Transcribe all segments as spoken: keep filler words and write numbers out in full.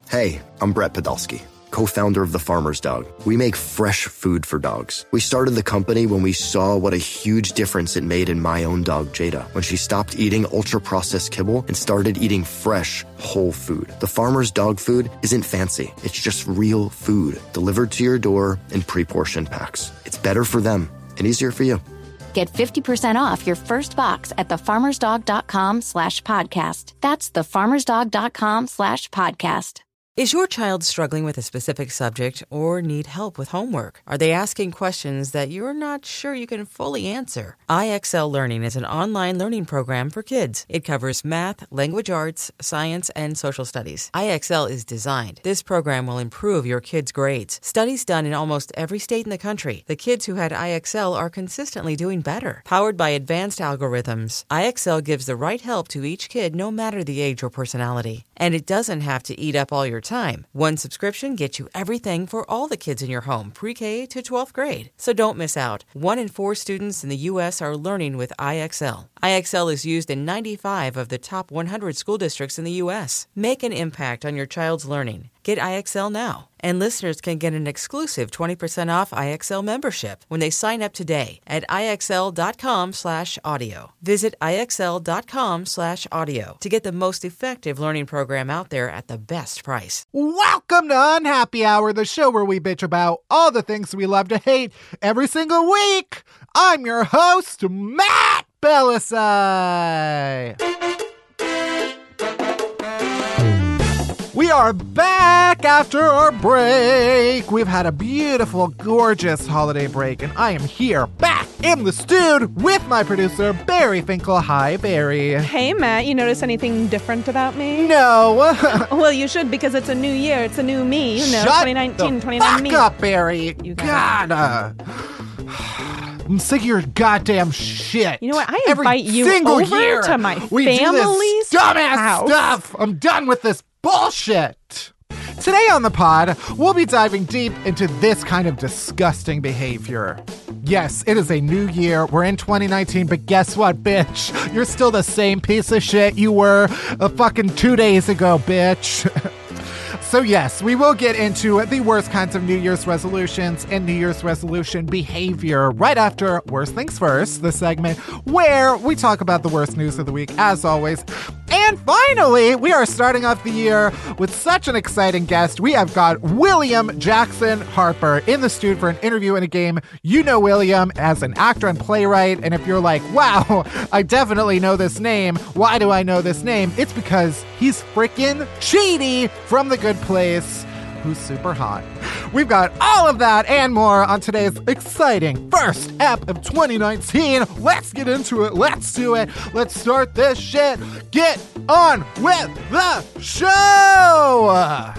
Hey, I'm Brett Podolsky, co-founder of The Farmer's Dog. We make fresh food for dogs. We started the company when we saw what a huge difference it made in my own dog, Jada, when she stopped eating ultra-processed kibble and started eating fresh, whole food. The Farmer's Dog food isn't fancy. It's just real food delivered to your door in pre-portioned packs. It's better for them and easier for you. Get fifty percent off your first box at thefarmersdog.com slash podcast. That's thefarmersdog.com slash podcast. Is your child struggling with a specific subject or need help with homework? Are they asking questions that you're not sure you can fully answer? I X L Learning is an online learning program for kids. It covers math, language arts, science, and social studies. I X L is designed. This program will improve your kids' grades. Studies done in almost every state in the country. The kids who had I X L are consistently doing better. Powered by advanced algorithms, I X L gives the right help to each kid no matter the age or personality. And it doesn't have to eat up all your time. One subscription gets you everything for all the kids in your home, pre-K to twelfth grade. So don't miss out. One in four students in the U S are learning with I X L. I X L is used in ninety-five of the top one hundred school districts in the U S. Make an impact on your child's learning. Get I X L now. And listeners can get an exclusive twenty percent off I X L membership when they sign up today at IXL.com slash audio. Visit IXL.com slash audio to get the most effective learning program out there at the best price. Welcome to Unhappy Hour, the show where we bitch about all the things we love to hate every single week. I'm your host, Matt Bellassai. We are back after our break. We've had a beautiful, gorgeous holiday break, and I am here back in the studio with my producer, Barry Finkel. Hi, Barry. Hey, Matt. You notice anything different about me? No. Well, you should, because it's a new year. It's a new me. You know, Shut twenty nineteen, the twenty-nine fuck me. up, Barry. You got God. Uh, I'm sick of your goddamn shit. You know what? I Every invite you single over year to my we family's do this dumbass house. stuff. I'm done with this bullshit. Today on the pod, we'll be diving deep into this kind of disgusting behavior. Yes, it is a new year. We're in twenty nineteen, but guess what, bitch? You're still the same piece of shit you were a fucking two days ago, bitch. So yes, we will get into the worst kinds of New Year's resolutions and New Year's resolution behavior right after Worst Things First, the segment where we talk about the worst news of the week, as always. And finally, we are starting off the year with such an exciting guest. We have got William Jackson Harper in the studio for an interview and a game. You know William as an actor and playwright, and if you're like, wow, I definitely know this name, why do I know this name? It's because he's freaking Chidi from The Good Place, who's super hot. We've got all of that and more on today's exciting first ep of twenty nineteen. Let's get into it. Let's do it. Let's start this shit. Get on with the show.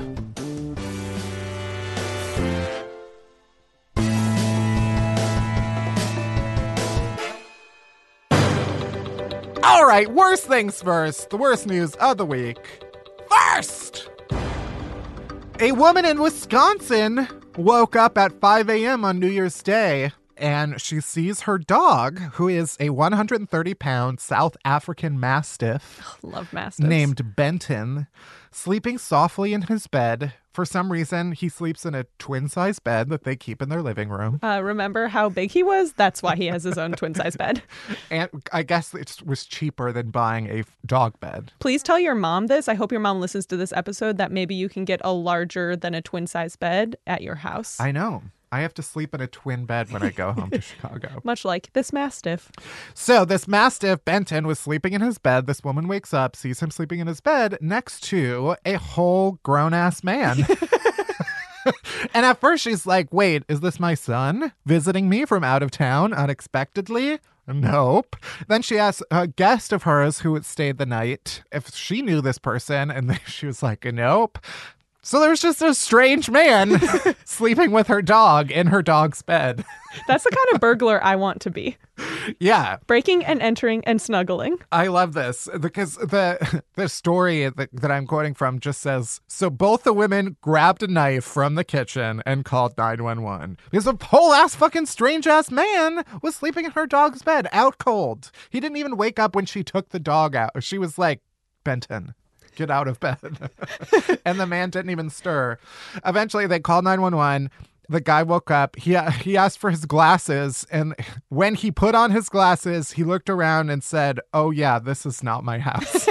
All right, worst things first. The worst news of the week. First! A woman in Wisconsin woke up at five a.m. on New Year's Day, and she sees her dog, who is a one hundred thirty pound South African Mastiff. Love Mastiffs. Named Benton, sleeping softly in his bed. For some reason, he sleeps in a twin-size bed that they keep in their living room. Uh, remember how big he was? That's why he has his own twin-size bed. And I guess it was cheaper than buying a dog bed. Please tell your mom this. I hope your mom listens to this episode, that maybe you can get a larger than a twin-size bed at your house. I know. I have to sleep in a twin bed when I go home to Chicago. Much like this Mastiff. So this Mastiff, Benton, was sleeping in his bed. This woman wakes up, sees him sleeping in his bed next to a whole grown-ass man. And at first she's like, wait, is this my son visiting me from out of town unexpectedly? Nope. Then she asked a guest of hers who stayed the night if she knew this person, and she was like, nope. So there was just a strange man sleeping with her dog in her dog's bed. That's the kind of burglar I want to be. Yeah. Breaking and entering and snuggling. I love this because the the story that, that I'm quoting from just says, so both the women grabbed a knife from the kitchen and called nine one one. Because a whole ass fucking strange ass man was sleeping in her dog's bed out cold. He didn't even wake up when she took the dog out. She was like, Benton, Get out of bed. And the man didn't even stir. Eventually, they called nine one one. The guy woke up. He he asked for his glasses. And when he put on his glasses, he looked around and said, "Oh, yeah, this is not my house."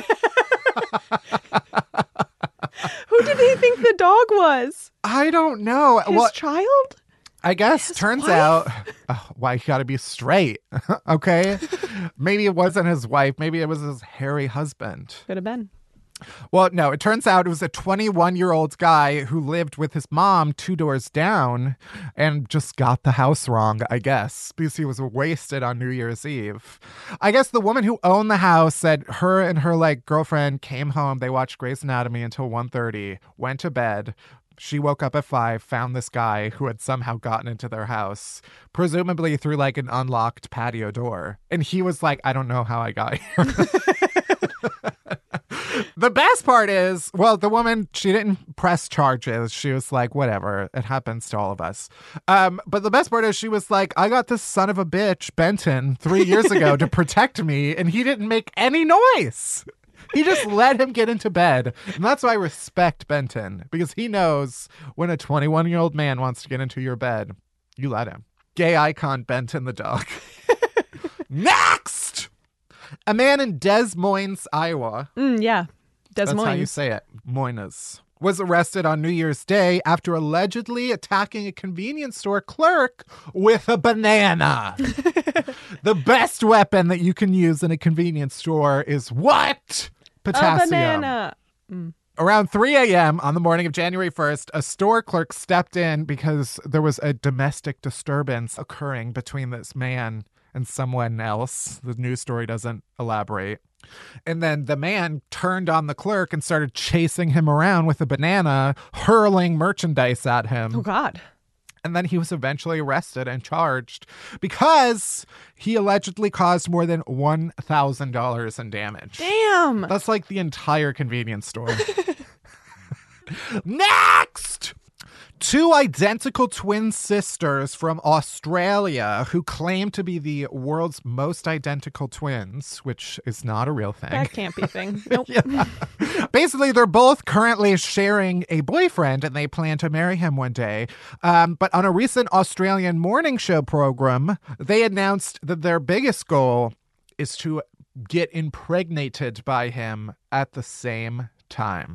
Who did he think the dog was? I don't know. His well, child? I guess His turns wife? out, oh, why he got to be straight. Okay. Maybe it wasn't his wife. Maybe it was his hairy husband. Could have been. Well, no, it turns out it was a twenty-one-year-old guy who lived with his mom two doors down and just got the house wrong, I guess, because he was wasted on New Year's Eve. I guess the woman who owned the house said her and her, like, girlfriend came home. They watched Grey's Anatomy until one thirty, went to bed. She woke up at five, found this guy who had somehow gotten into their house, presumably through, like, an unlocked patio door. And he was like, I don't know how I got here. The best part is, well, the woman, she didn't press charges. She was like, whatever, it happens to all of us. Um, but the best part is she was like, I got this son of a bitch, Benton, three years ago to protect me, and he didn't make any noise. He just let him get into bed. And that's why I respect Benton, because he knows when a twenty-one-year-old man wants to get into your bed, you let him. Gay icon Benton the dog. Next! A man in Des Moines, Iowa. Mm, yeah. Des That's Moines. how you say it. Moines. Was arrested on New Year's Day after allegedly attacking a convenience store clerk with a banana. The best weapon that you can use in a convenience store is what? Potassium. A banana. Mm. Around three a.m. on the morning of January first, a store clerk stepped in because there was a domestic disturbance occurring between this man and someone else. The news story doesn't elaborate. And then the man turned on the clerk and started chasing him around with a banana, hurling merchandise at him. Oh, God. And then he was eventually arrested and charged because he allegedly caused more than one thousand dollars in damage. Damn. That's like the entire convenience store. Next! Two identical twin sisters from Australia who claim to be the world's most identical twins, which is not a real thing. That can't be a thing. Nope. Yeah. Basically, they're both currently sharing a boyfriend and they plan to marry him one day. Um, but on a recent Australian morning show program, they announced that their biggest goal is to get impregnated by him at the same time.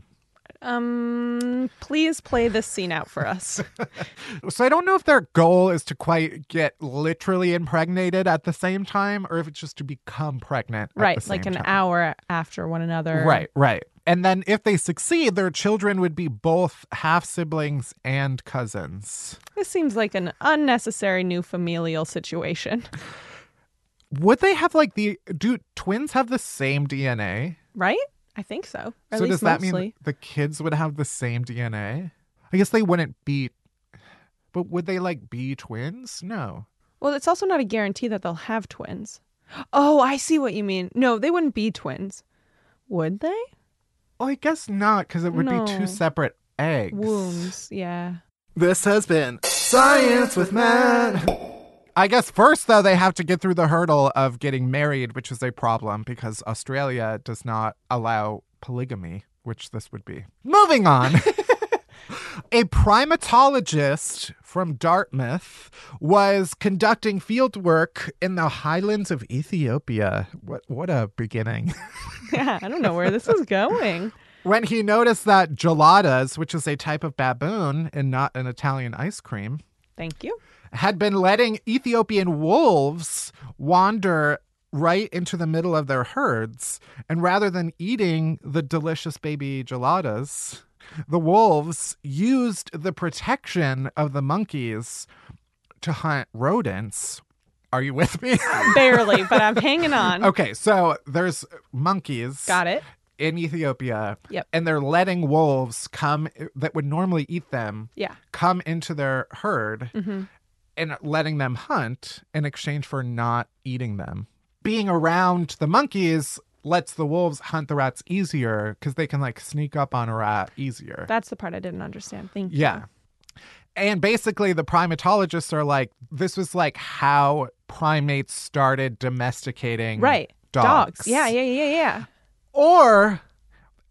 Um, please play this scene out for us. So I don't know if their goal is to quite get literally impregnated at the same time or if it's just to become pregnant at Right, the same like an time. hour after one another. Right, right. And then if they succeed, their children would be both half-siblings and cousins. This seems like an unnecessary new familial situation. Would they have like the... Do twins have the same D N A? Right? I think so. Or at So least does that mostly. mean the kids would have the same D N A? I guess they wouldn't be... But would they like be twins? No. Well, it's also not a guarantee that they'll have twins. Oh, I see what you mean. No, they wouldn't be twins. Would they? Oh, I guess not, because it would No. be two separate eggs. Wombs, yeah. This has been Science with Matt. I guess first, though, they have to get through the hurdle of getting married, which is a problem because Australia does not allow polygamy, which this would be. Moving on. A primatologist from Dartmouth was conducting field work in the highlands of Ethiopia. What, what a beginning. Yeah, I don't know where this is going. When he noticed that geladas, which is a type of baboon and not an Italian ice cream, Thank you. had been letting Ethiopian wolves wander right into the middle of their herds. And rather than eating the delicious baby geladas, the wolves used the protection of the monkeys to hunt rodents. Are you with me? Barely, but I'm hanging on. Okay, so there's monkeys. Got it. In Ethiopia. Yep. And they're letting wolves come that would normally eat them Yeah. come into their herd Mm-hmm. and letting them hunt in exchange for not eating them. Being around the monkeys lets the wolves hunt the rats easier because they can like sneak up on a rat easier. That's the part I didn't understand. Thank you. Yeah. And basically the primatologists are like, this was like how primates started domesticating Right. dogs. Yeah, yeah, yeah, yeah. Or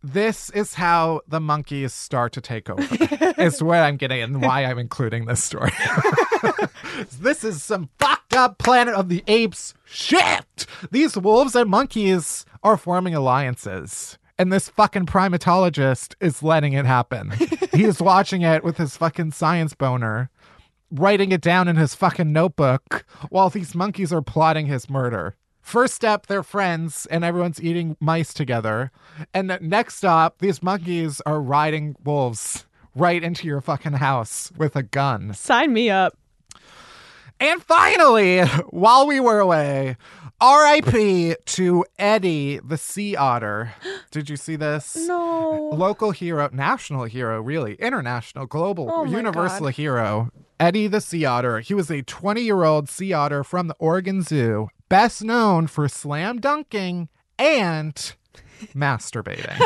This is how the monkeys start to take over. Is what I'm getting and why I'm including this story. This is some fucked up Planet of the Apes shit. These wolves and monkeys are forming alliances. And this fucking primatologist is letting it happen. He's watching it with his fucking science boner, writing it down in his fucking notebook while these monkeys are plotting his murder. First step, they're friends and everyone's eating mice together. And the next stop, these monkeys are riding wolves right into your fucking house with a gun. Sign me up. And finally, while we were away, R I P to Eddie the sea otter. Did you see this? No. Local hero, national hero, really, international, global, Oh my universal God. hero. Eddie the sea otter. He was a twenty-year-old sea otter from the Oregon Zoo, best known for slam dunking and masturbating.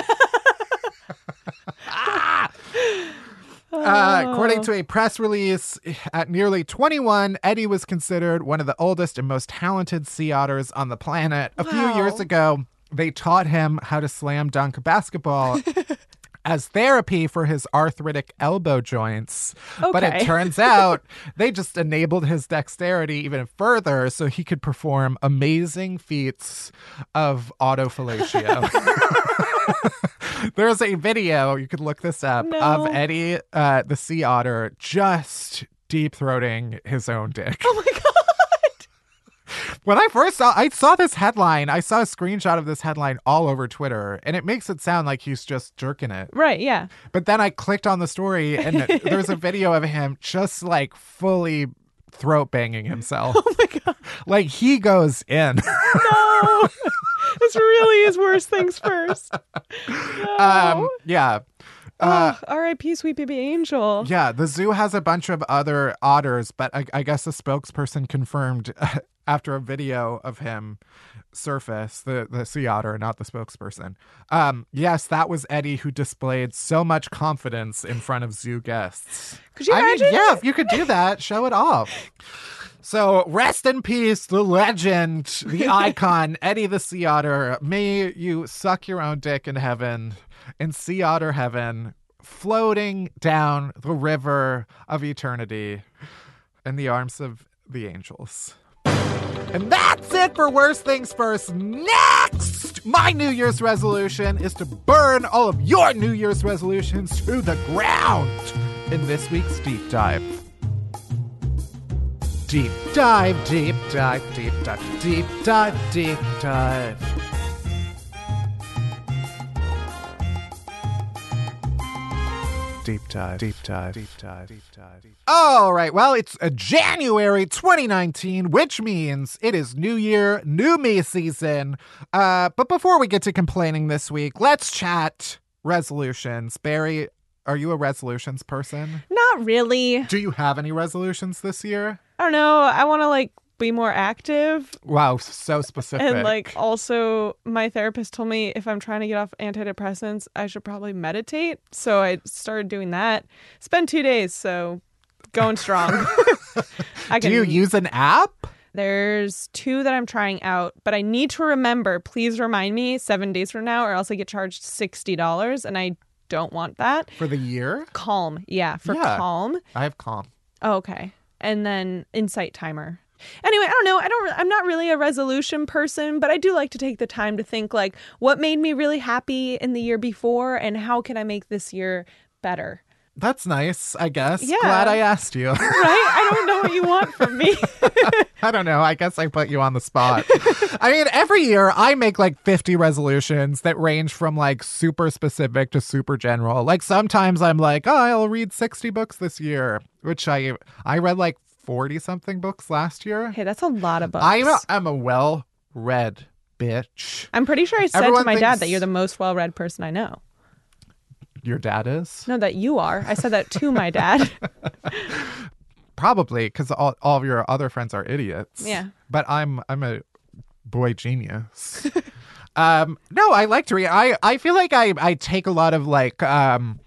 ah! Uh, according to a press release, at nearly twenty-one, Eddie was considered one of the oldest and most talented sea otters on the planet. A few Wow. years ago, they taught him how to slam dunk basketball as therapy for his arthritic elbow joints. But it Okay. turns out they just enabled his dexterity even further so he could perform amazing feats of autofellatio. There's a video, you could look this up, No. of Eddie, uh, the sea otter, just deep-throating his own dick. Oh my God. When I first saw, I saw this headline, I saw a screenshot of this headline all over Twitter, and it makes it sound like he's just jerking it. Right, yeah. But then I clicked on the story, and there's a video of him just like fully throat banging himself. Oh my God. Like he goes in. No. This really is worse things first. No. um, yeah. Uh, oh, R I P Sweet Baby Angel. Yeah, the zoo has a bunch of other otters, but I, I guess the spokesperson confirmed after a video of him surface, the, the sea otter, not the spokesperson. Um, yes, that was Eddie who displayed so much confidence in front of zoo guests. Could you I imagine? mean, yeah, if you could do that, show it off. So rest in peace, the legend, the icon, Eddie the sea otter. May you suck your own dick in heaven, in sea otter heaven, floating down the river of eternity in the arms of the angels. And that's it for Worst Things First. Next, my New Year's resolution is to burn all of your New Year's resolutions to the ground in this week's Deep Dive. Deep dive, deep dive, deep dive, deep dive, deep dive. Deep dive, deep dive, deep dive, deep dive. All right, well, it's a January twenty nineteen, which means it is New Year, New Me season. Uh, but before we get to complaining this week, let's chat resolutions. Barry, are you a resolutions person? Not really. Do you have any resolutions this year? I don't know. I want to like be more active. Wow, so specific. And like also my therapist told me if I'm trying to get off antidepressants, I should probably meditate. So I started doing that. It's been two days, so going strong. I Do you use an app? There's two that I'm trying out, but I need to remember, please remind me seven days from now or else I get charged sixty dollars and I don't want that. For the year? Calm. Yeah, for Yeah. Calm. I have Calm. Oh, okay. And then Insight Timer. Anyway, I don't know. I don't. re- I'm not really a resolution person, but I do like to take the time to think like, what made me really happy in the year before, and how can I make this year better? That's nice, I guess. Yeah. Glad I asked you. Right? I don't know what you want from me. I don't know. I guess I put you on the spot. I mean, every year I make like fifty resolutions that range from like super specific to super general. Like sometimes I'm like, oh, I'll read sixty books this year, which I I read like forty something books last year. Hey, that's a lot of books. I'm a, I'm a well-read bitch. I'm pretty sure I said Everyone to my dad thinks- that you're the most well-read person I know. Your dad is? No, that you are. I said that to my dad. Probably, because all, all of your other friends are idiots. Yeah. But I'm I'm a boy genius. um, no, I like to read. I, I feel like I, I take a lot of like um,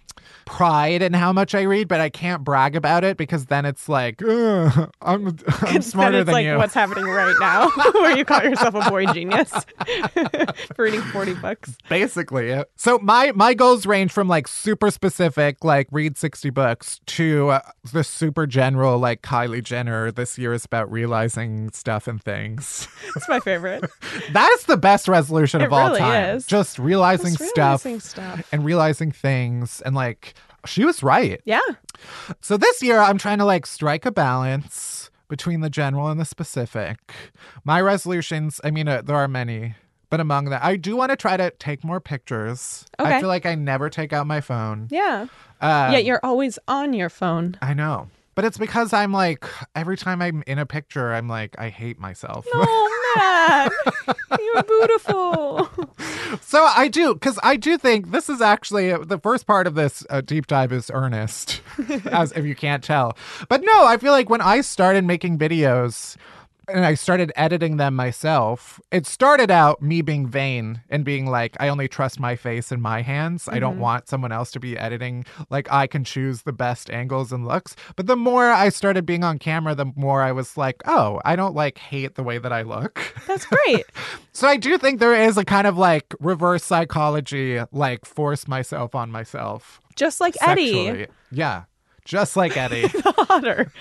pride in how much I read, but I can't brag about it because then it's like, I'm, I'm smarter then it's than like you. What's happening right now, where you call yourself a boy genius for reading forty books. Basically. So my, my goals range from like super specific, like read sixty books, to uh, the super general, like Kylie Jenner, this year is about realizing stuff and things. It's my favorite. That's the best resolution It of all really time. is. Just realizing, Just stuff, realizing stuff. and realizing things. And like, she was right. Yeah. So this year I'm trying to like strike a balance between the general and the specific. My resolutions, I mean, uh, there are many, but among that, I do want to try to take more pictures. Okay. I feel like I never take out my phone. Yeah. Um, Yet you're always on your phone. I know. But it's because I'm like, every time I'm in a picture, I'm like, I hate myself. Oh, man. You're beautiful. So I do, because I do think this is actually, the first part of this uh, deep dive is earnest, as if you can't tell. But no, I feel like when I started making videos and I started editing them myself, it started out me being vain and being like, I only trust my face and my hands. Mm-hmm. I don't want someone else to be editing. Like, I can choose the best angles and looks. But the more I started being on camera, the more I was like, oh, I don't like hate the way that I look. That's great. So I do think there is a kind of like reverse psychology, like force myself on myself. Just like sexually. Eddie. Yeah. Just like Eddie. Hotter.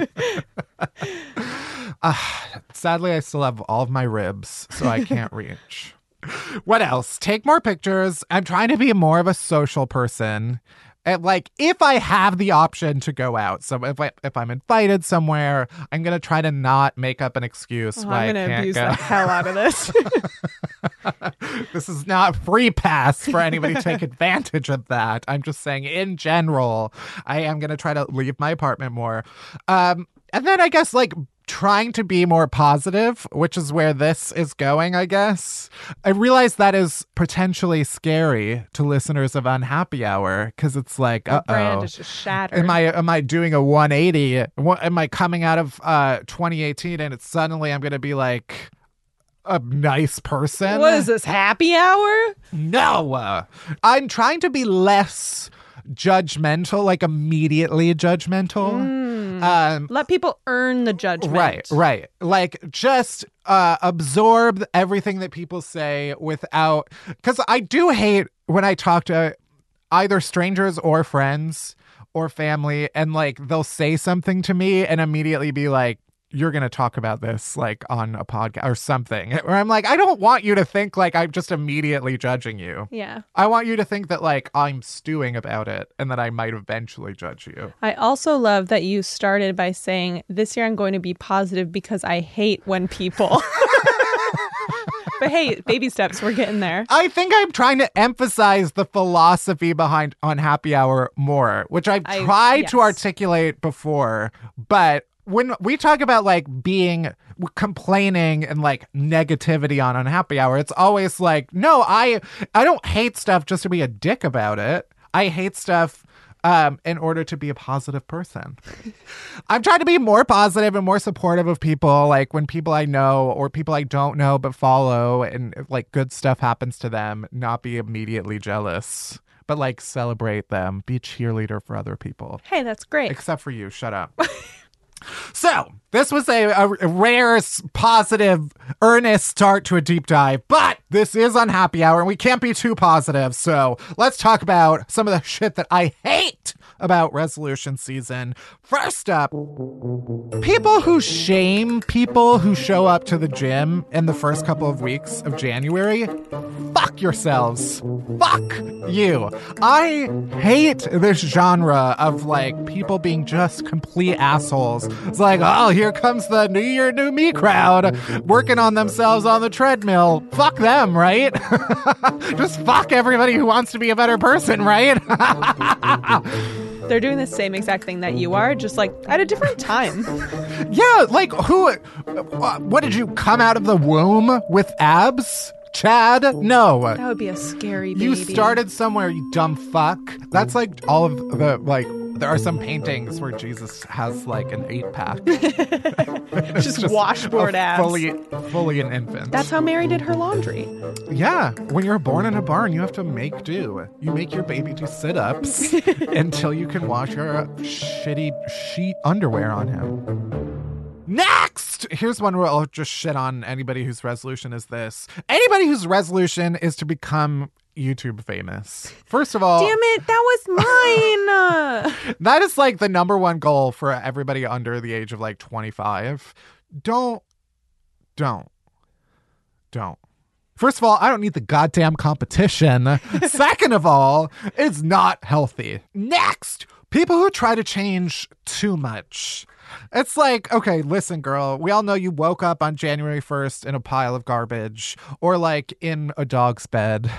uh, sadly, I still have all of my ribs, so I can't reach. What else? Take more pictures. I'm trying to be more of a social person. And like, if I have the option to go out, so if I if I'm invited somewhere, I'm gonna try to not make up an excuse Oh, why I'm I gonna can't abuse go. the hell out of this. This is not free pass for anybody to take advantage of that. I'm just saying, in general, I am gonna try to leave my apartment more. Um, and then I guess like trying to be more positive, which is where this is going, I guess. I realize that is potentially scary to listeners of Unhappy Hour, because it's like, uh-oh. The brand is just shattered. Am I am I doing a one eighty? What, am I coming out of uh, twenty eighteen and it's suddenly I'm going to be like a nice person? What is this, happy hour? No. Uh, I'm trying to be less judgmental, like immediately judgmental. Mm. Um, Let people earn the judgment. Right, right. Like, just uh, absorb everything that people say without... Because I do hate when I talk to either strangers or friends or family, and, like, they'll say something to me and immediately be like, you're going to talk about this, like, on a podcast or something. Where I'm like, I don't want you to think, like, I'm just immediately judging you. Yeah. I want you to think that, like, I'm stewing about it and that I might eventually judge you. I also love that you started by saying, this year I'm going to be positive because I hate when people... But hey, baby steps, we're getting there. I think I'm trying to emphasize the philosophy behind Unhappy Hour more, which I've I- tried yes. to articulate before. But when we talk about like being complaining and like negativity on Unhappy Hour, it's always like, no, I I don't hate stuff just to be a dick about it. I hate stuff um, in order to be a positive person. I'm trying to be more positive and more supportive of people, like when people I know or people I don't know but follow and like good stuff happens to them, not be immediately jealous, but like celebrate them, be a cheerleader for other people. Hey, that's great. Except for you. Shut up. So, this was a, a, a rare, positive, earnest start to a deep dive, but this is Unhappy Hour and we can't be too positive. So, let's talk about some of the shit that I hate about resolution season. First up, people who shame people who show up to the gym in the first couple of weeks of January. Fuck yourselves. Fuck you. I hate this genre of like people being just complete assholes. It's like, oh, here comes the New Year, New Me crowd working on themselves on the treadmill. Fuck them, right? Just fuck everybody who wants to be a better person, right? They're doing the same exact thing that you are, just like at a different time. Yeah, like who, uh, what did you come out of the womb with abs? Chad? No. That would be a scary baby. You started somewhere, you dumb fuck. That's like all of the like There are some paintings where Jesus has like an eight pack. just, just washboard abs. Fully, fully an infant. That's how Mary did her laundry. Yeah. When you're born in a barn, you have to make do. You make your baby do sit-ups until you can wash your shitty sheet underwear on him. Next! Here's one where I'll just shit on anybody whose resolution is this. Anybody whose resolution is to become YouTube famous. First of all... Damn it, that was mine! That is like the number one goal for everybody under the age of like twenty-five. Don't. Don't. Don't. First of all, I don't need the goddamn competition. Second of all, it's not healthy. Next! People who try to change too much. It's like, okay, listen, girl, we all know you woke up on January first in a pile of garbage or like in a dog's bed.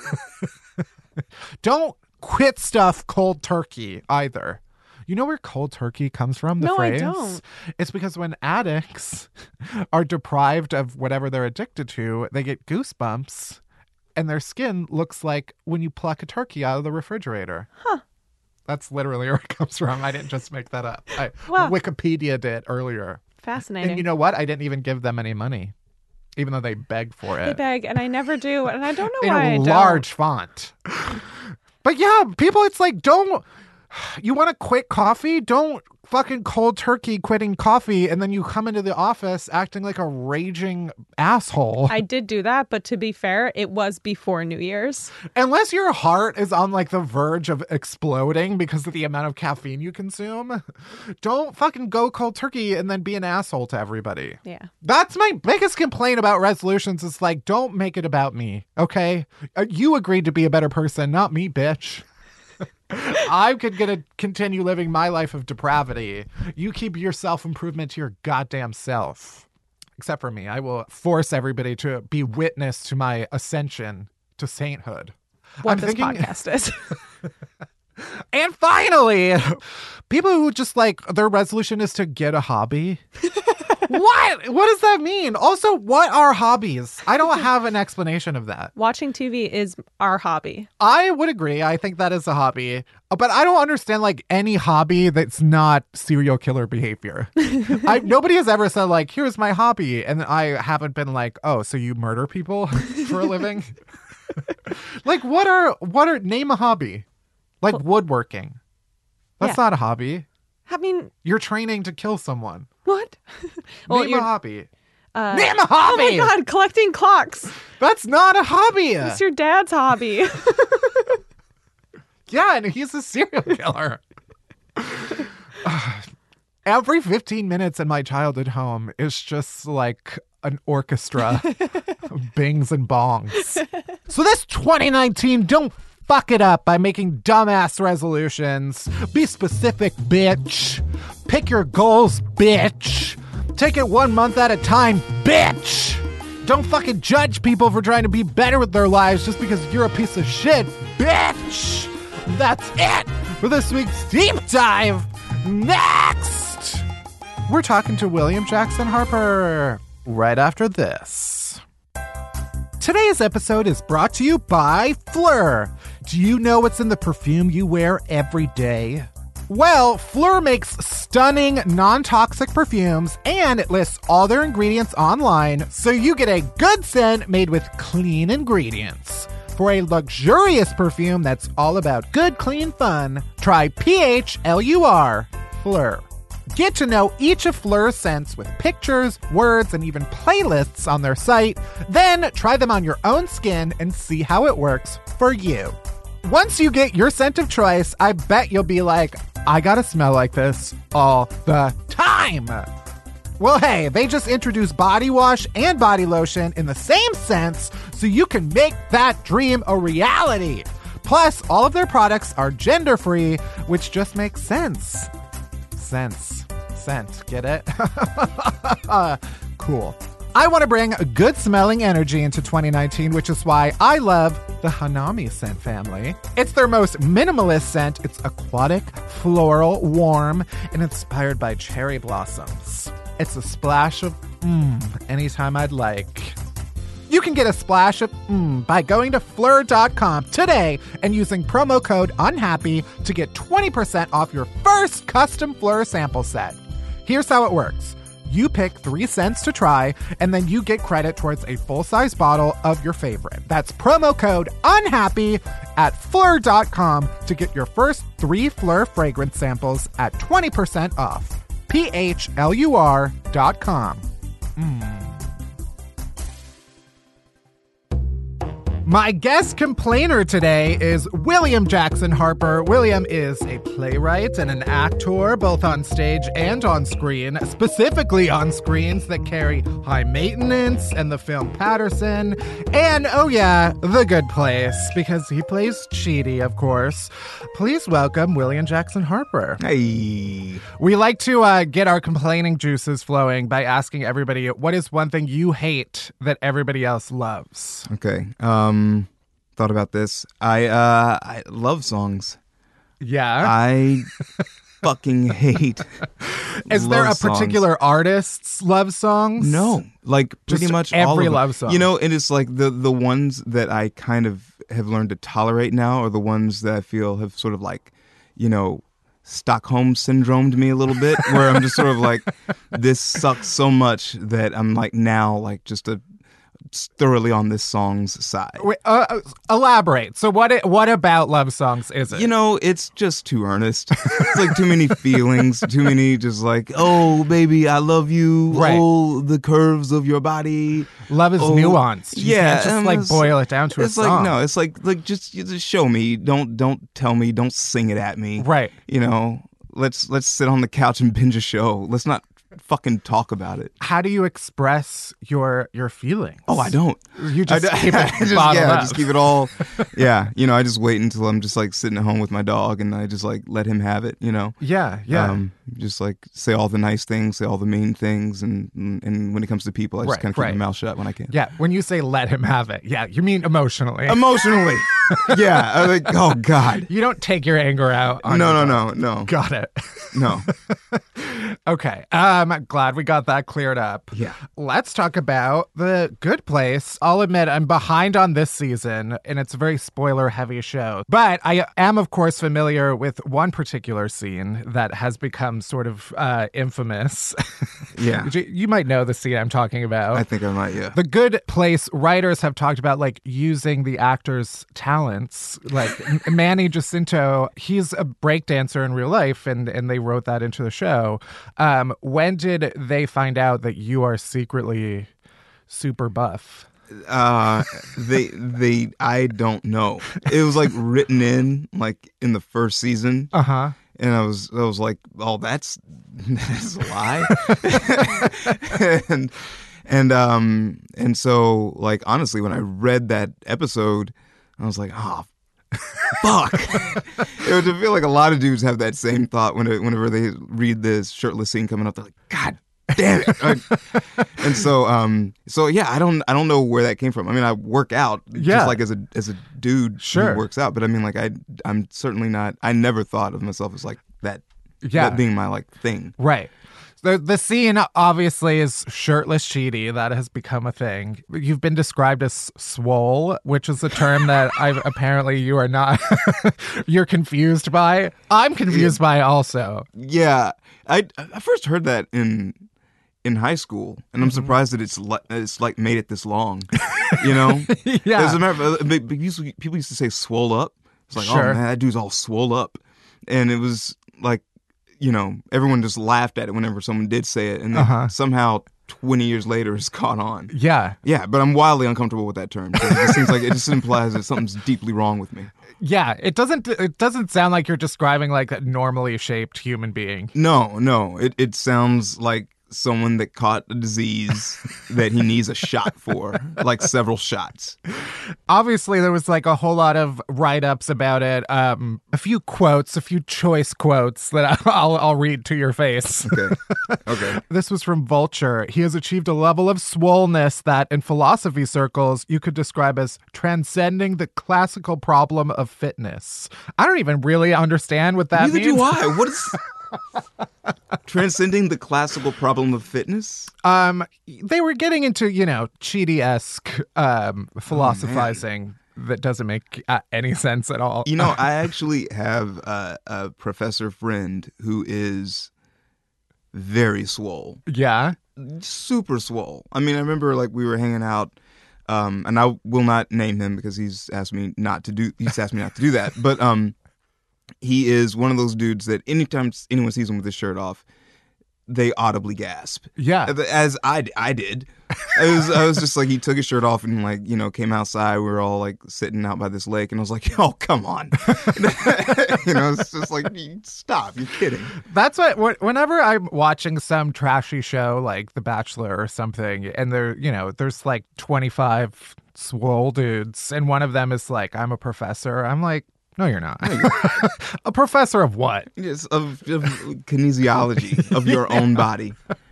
Don't quit stuff cold turkey either. You know where cold turkey comes from, the no, phrase? I don't. It's because when addicts are deprived of whatever they're addicted to, they get goosebumps and their skin looks like when you pluck a turkey out of the refrigerator. Huh. That's literally where it comes from. I didn't just make that up. I Wow. Wikipedia did earlier. Fascinating. And you know what? I didn't even give them any money, even though they beg for it. They beg, and I never do, and I don't know in why a I don't. large font. But yeah, people, it's like, don't... You want to quit coffee? Don't fucking cold turkey quitting coffee and then you come into the office acting like a raging asshole. I did do that, but to be fair, it was before New Year's. Unless your heart is on like the verge of exploding because of the amount of caffeine you consume, don't fucking go cold turkey and then be an asshole to everybody. Yeah. That's my biggest complaint about resolutions is like, don't make it about me, okay? Uh, You agreed to be a better person, not me, bitch. I'm going to continue living my life of depravity. You keep your self-improvement to your goddamn self. Except for me. I will force everybody to be witness to my ascension to sainthood. What I'm this thinking... podcast is. And finally, people who just like their resolution is to get a hobby. What? What does that mean? Also, what are hobbies? I don't have an explanation of that. Watching T V is our hobby. I would agree. I think that is a hobby. But I don't understand like any hobby that's not serial killer behavior. I, nobody has ever said like, here's my hobby. And I haven't been like, oh, so you murder people for a living? Like, what are, what are, name a hobby. Like well, woodworking. That's yeah. not a hobby. I mean, you're training to kill someone. What? well, Name a hobby. Uh, Name a hobby. Oh my God, collecting clocks. That's not a hobby. It's your dad's hobby. Yeah, and he's a serial killer. Every fifteen minutes in my childhood home is just like an orchestra of bings and bongs. So this twenty nineteen, don't fuck it up by making dumbass resolutions. Be specific, bitch. Pick your goals, bitch. Take it one month at a time, bitch. Don't fucking judge people for trying to be better with their lives just because you're a piece of shit, bitch. That's it for this week's Deep Dive. Next, we're talking to William Jackson Harper right after this. Today's episode is brought to you by Fleur. Do you know what's in the perfume you wear every day? Well, Fleur makes stunning, non-toxic perfumes, and it lists all their ingredients online, so you get a good scent made with clean ingredients. For a luxurious perfume that's all about good, clean fun, try P H L U R, Fleur. Get to know each of Fleur's scents with pictures, words, and even playlists on their site. Then try them on your own skin and see how it works for you. Once you get your scent of choice, I bet you'll be like, I gotta smell like this all the time. Well, hey, they just introduced body wash and body lotion in the same scents, so you can make that dream a reality. Plus, all of their products are gender-free, which just makes sense. Sense. Scent. Get it? Cool. I want to bring a good-smelling energy into twenty nineteen, which is why I love the Hanami scent family. It's their most minimalist scent. It's aquatic, floral, warm, and inspired by cherry blossoms. It's a splash of mmm anytime I'd like. You can get a splash of mmm by going to Fleur dot com today and using promo code UNHAPPY to get twenty percent off your first custom Fleur sample set. Here's how it works. You pick three scents to try, and then you get credit towards a full-size bottle of your favorite. That's promo code UNHAPPY at Fleur dot com to get your first three Fleur fragrance samples at twenty percent off. P H L U R dot com. Mmm. My guest complainer today is William Jackson Harper. William is a playwright and an actor, both on stage and on screen, specifically on screens that carry High Maintenance and the film Patterson, and, oh yeah, The Good Place, because he plays Chidi, of course. Please welcome William Jackson Harper. Hey. We like to uh, get our complaining juices flowing by asking everybody, what is one thing you hate that everybody else loves? Okay. Um, thought about this. I uh, I love songs. Yeah. I fucking hate. Is there a love songs. particular artist's love songs? No, like pretty Just much every all of them. love song. You know, it is like the the ones that I kind of have learned to tolerate now are the ones that I feel have sort of like, you know, Stockholm syndromed me a little bit, where I'm just sort of like, this sucks so much that I'm like now like just a thoroughly on this song's side. Wait, uh, elaborate. So what? It, what about love songs is it? You know, it's just too earnest. It's like too many feelings, too many just like, oh, baby, I love you. Right. Oh, the curves of your body. Love is oh, nuanced. You yeah, can't just and like it's- boil it down to It's a like song. no, it's like like just, just show me. Don't don't tell me. Don't sing it at me. Right. You know, let's let's sit on the couch and binge a show. Let's not fucking talk about it. How do you express your your feelings? Oh, I don't. You just I, keep it I just, bottled yeah, up. I just keep it all. Yeah, you know, I just wait until I'm just like sitting at home with my dog, and I just like let him have it. You know. Yeah, yeah. Um, just like say all the nice things, say all the mean things, and and when it comes to people, I just Right, kind of keep right. my mouth shut when I can. yeah. When you say let him have it, yeah, you mean emotionally. Emotionally, yeah. I'm like, oh God, you don't take your anger out on no, your no, dog. no, no, Got it. no. Okay. Um, glad we got that cleared up. Yeah. Let's talk about The Good Place. I'll admit I'm behind on this season, and it's a very spoiler-heavy show. But I am, of course, familiar with one particular scene that has become sort of uh, infamous. Yeah. you, you might know the scene I'm talking about. I think I might. Yeah. The Good Place writers have talked about like using the actor's talents. Like Manny Jacinto, he's a breakdancer in real life, and, and they wrote that into the show. Um, when did they find out that you are secretly super buff? Uh, they they I don't know. It was like written in like in the first season. Uh huh. And I was, I was like, "Oh, that's that's a lie," and and um and so like honestly, when I read that episode, I was like, "Oh, fuck!" It would feel like a lot of dudes have that same thought when it, whenever they read this shirtless scene coming up. They're like, "God damn it!" Like, and so um so yeah, I don't I don't know where that came from. I mean, I work out Yeah. just like as a as a dude Sure. who works out, but I mean, like I I'm certainly not. I never thought of myself as like that. Yeah. That being my like thing. Right. The, the scene obviously is shirtless Chidi. That has become a thing. You've been described as swole, which is a term that I've apparently you are not. You're confused by. I'm confused by also. Yeah, I I first heard that in in high school, and I'm surprised that it's li- it's like made it this long. You know, Yeah. As a matter of, but- but used to- people used to say swole up. It's like, Sure. oh man, that dude's all swole up, and it was like, you know, everyone just laughed at it whenever someone did say it, and then Uh-huh. somehow twenty years later it's caught on. Yeah. Yeah, but I'm wildly uncomfortable with that term. It just seems like it just implies that something's deeply wrong with me. Yeah. It doesn't it doesn't sound like you're describing like a normally shaped human being. No, no, it it sounds like someone that caught a disease that he needs a shot for, like several shots. Obviously, there was like a whole lot of write-ups about it. Um, a few quotes, a few choice quotes that I'll I'll read to your face. Okay, okay. This was from Vulture. He has achieved a level of swollenness that, in philosophy circles, you could describe as transcending the classical problem of fitness. I don't even really understand what that Neither means. do I. What is? Transcending the classical problem of fitness? Um, they were getting into, you know, Chidi-esque um, philosophizing oh, that doesn't make uh, any sense at all. You know, I actually have uh, a professor friend who is very swole. Yeah? Super swole. I mean, I remember like we were hanging out, um, and I will not name him because he's asked me not to do. He's asked me not to do that. But um, he is one of those dudes that anytime anyone sees him with his shirt off, they audibly gasp. Yeah. As I, I did. I was, I was just like, he took his shirt off and like, you know, came outside. We were all like sitting out by this lake and I was like, oh, come on. You know, it's just like, stop, you're kidding. That's what, whenever I'm watching some trashy show like The Bachelor or something, and there, you know, there's like twenty-five swole dudes and one of them is like, I'm a professor. I'm like, no, you're not. No, you're not. A professor of what? Yes, of, of kinesiology of your own body.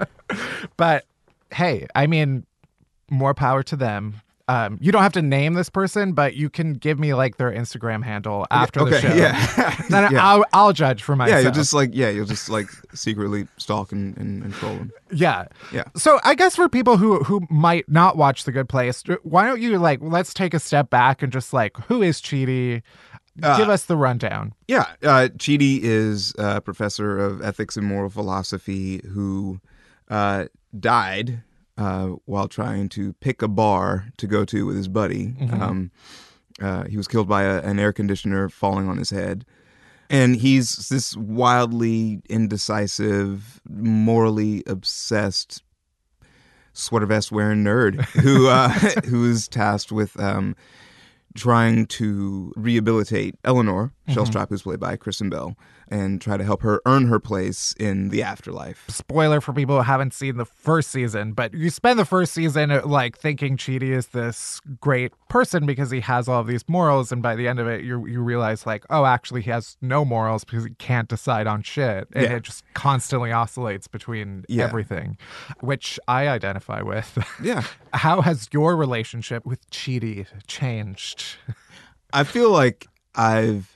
But hey, I mean, more power to them. Um, you don't have to name this person, but you can give me like their Instagram handle after okay, the show. Yeah. Then yeah. I'll, I'll judge for myself. Yeah, you'll just like yeah, you'll just like secretly stalk and, and, and troll them. Yeah. Yeah. So I guess for people who who might not watch The Good Place, why don't you like let's take a step back and just like who is Chidi? Uh, Give us the rundown. Yeah. Uh, Chidi is a professor of ethics and moral philosophy who uh, died uh, while trying to pick a bar to go to with his buddy. Mm-hmm. Um, uh, he was killed by a, an air conditioner falling on his head. And he's this wildly indecisive, morally obsessed, sweater vest wearing nerd who uh, who is tasked with um, trying to rehabilitate Eleanor Shellstrop, mm-hmm. who's played by Kristen Bell, and try to help her earn her place in the afterlife. Spoiler for people who haven't seen the first season, but you spend the first season like thinking Chidi is this great person because he has all of these morals, and by the end of it, you you realize like, oh, actually he has no morals because he can't decide on shit, and yeah. it just constantly oscillates between yeah. everything, which I identify with. Yeah. How has your relationship with Chidi changed? I feel like I've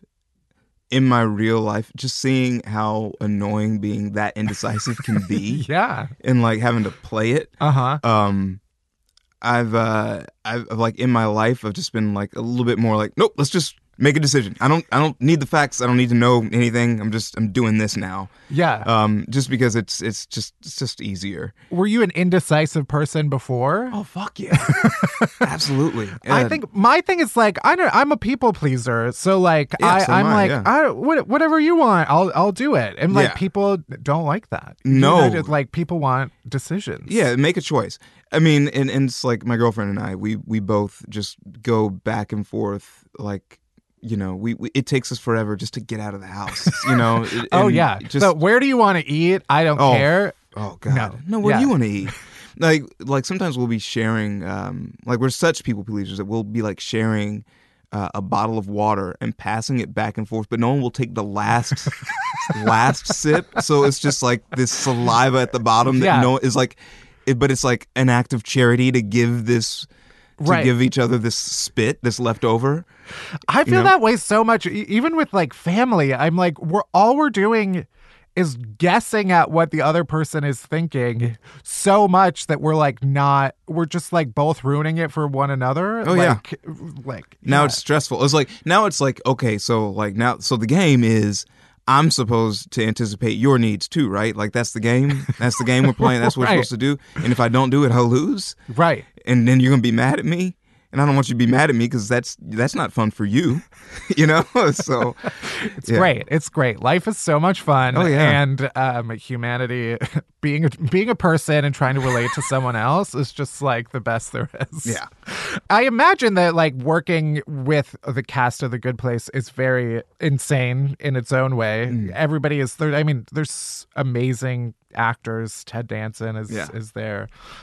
in my real life, just seeing how annoying being that indecisive can be. Yeah. And like having to play it. Uh-huh. Um, I've, uh, I've like in my life, I've just been like a little bit more like, nope, let's just make a decision. I don't, I don't need the facts. I don't need to know anything. I'm just, I'm doing this now. Yeah. Um, just because it's, it's just, it's just easier. Were you an indecisive person before? Oh, fuck yeah. Absolutely. Yeah. I think my thing is like, I don't, I'm a people pleaser. So like, yeah, I, so I'm I, like, yeah. I, what, whatever you want, I'll, I'll do it. And like, yeah. people don't like that. No. You know, like people want decisions. Yeah. Make a choice. I mean, and, and it's like my girlfriend and I, we, we both just go back and forth like, you know, we, we it takes us forever just to get out of the house, you know. Oh, yeah. Just, so where do you want to eat? I don't oh, care. Oh, God. No, no where yeah. do you want to eat? Like, like sometimes we'll be sharing, um, like we're such people pleasers that we'll be like sharing uh, a bottle of water and passing it back and forth, but no one will take the last last sip. So it's just like this saliva at the bottom that yeah. no is like, it, but it's like an act of charity to give this. To right. give each other this spit, this leftover. I feel you know? that way so much. E- even with like family, I'm like, we're all we're doing is guessing at what the other person is thinking so much that we're like not, we're just like both ruining it for one another. Oh, like, yeah. Like, now yeah. it's stressful. It's like, now it's like, okay, so like now, so the game is, I'm supposed to anticipate your needs too, right? Like that's the game. That's the game we're playing. That's what right. we're supposed to do. And if I don't do it, I'll lose. Right. And then you're going to be mad at me. And I don't want you to be mad at me because that's that's not fun for you, you know? So it's yeah. great. It's great. Life is so much fun. Oh, yeah. And um, humanity, being a, being a person and trying to relate to someone else is just like the best there is. Yeah. I imagine that like working with the cast of The Good Place is very insane in its own way. Mm. Everybody is there. I mean, there's amazing actors. Ted Danson is, yeah. is there.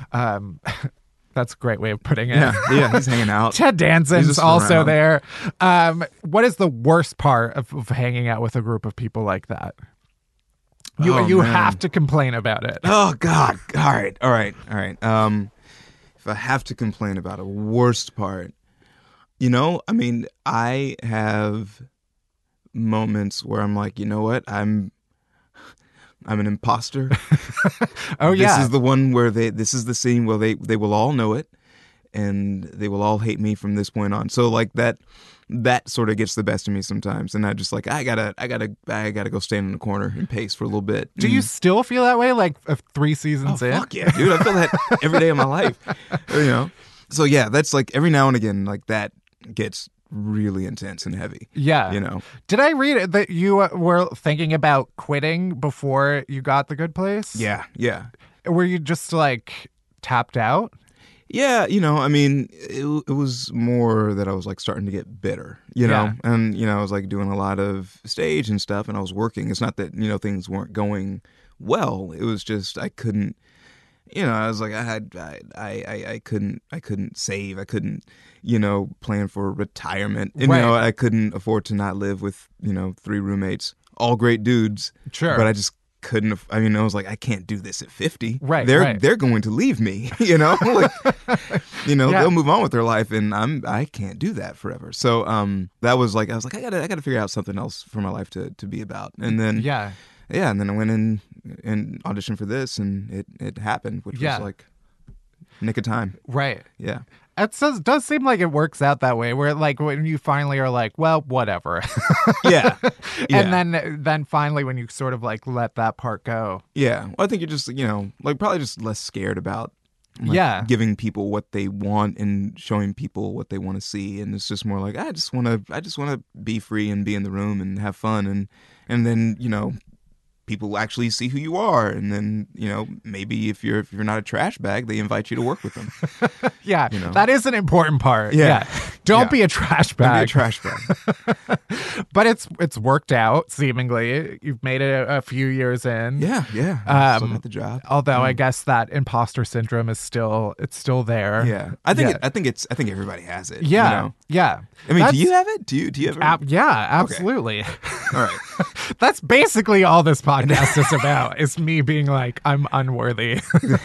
Um That's a great way of putting it. Yeah, yeah, he's hanging out. Ted Danson's also around. there. Um, what is the worst part of, of hanging out with a group of people like that? You oh, you man. have to complain about it. Oh, God. All right, all right, all right. Um, if I have to complain about a worst part, you know, I mean, I have moments where I'm like, you know what, I'm I'm an imposter. Oh, This yeah. is the one where they, this is the scene where they, they will all know it and they will all hate me from this point on. So like that, that sort of gets the best of me sometimes. And I just like, I gotta, I gotta, I gotta go stand in the corner and pace for a little bit. Do you still feel that way like uh, three seasons Oh, in? fuck yeah, dude. I feel that every day of my life. You know? So yeah, that's like every now and again, like that gets really intense and heavy. Yeah. You know? Did I read that you uh, were thinking about quitting before you got The Good Place? Yeah, yeah. Were you just like tapped out? Yeah, you know, I mean, it, it was more that I was like starting to get bitter, you know, Yeah. and, you know, I was like doing a lot of stage and stuff and I was working. It's not that, you know, things weren't going well. It was just, I couldn't, you know, I was like, I had, I, I, I couldn't, I couldn't save. I couldn't, you know, plan for retirement. And, Right. you know, I couldn't afford to not live with, you know, three roommates, all great dudes. Sure. But I just couldn't have, I mean, I was like, I can't do this at fifty. Right, They're, right. they're going to leave me, you know, like, you know, Yeah. they'll move on with their life and I'm, I can't do that forever. So, um, that was like, I was like, I gotta, I gotta figure out something else for my life to, to be about. And then, Yeah. yeah, and then I went in and auditioned for this, and it, it happened, which Yeah. was like nick of time. Right. Yeah, It does, does seem like it works out that way, where like when you finally are like, well, whatever. yeah, yeah. And then then finally when you sort of like let that part go. yeah. Well, I think you're just, you know, like probably just less scared about, like, Yeah. giving people what they want and showing people what they want to see, and it's just more like I just want to, I just want to be free and be in the room and have fun, and and then you know. People actually see who you are, and then you know maybe if you're if you're not a trash bag, they invite you to work with them. Yeah, You know? that is an important part. Yeah. Don't Yeah. be a trash Don't be a bag. trash bag. But it's it's worked out seemingly. You've made it a, a few years in. Yeah, yeah. I still Um, got the job. Although I guess that imposter syndrome is still it's still there. Yeah, I think Yeah. It, I think it's I think everybody has it. Yeah. you know? Yeah. I mean, That's- do you have it? Do you do you ever? ab- yeah, absolutely. All right. That's basically all this podcast is about, is me being like, I'm unworthy.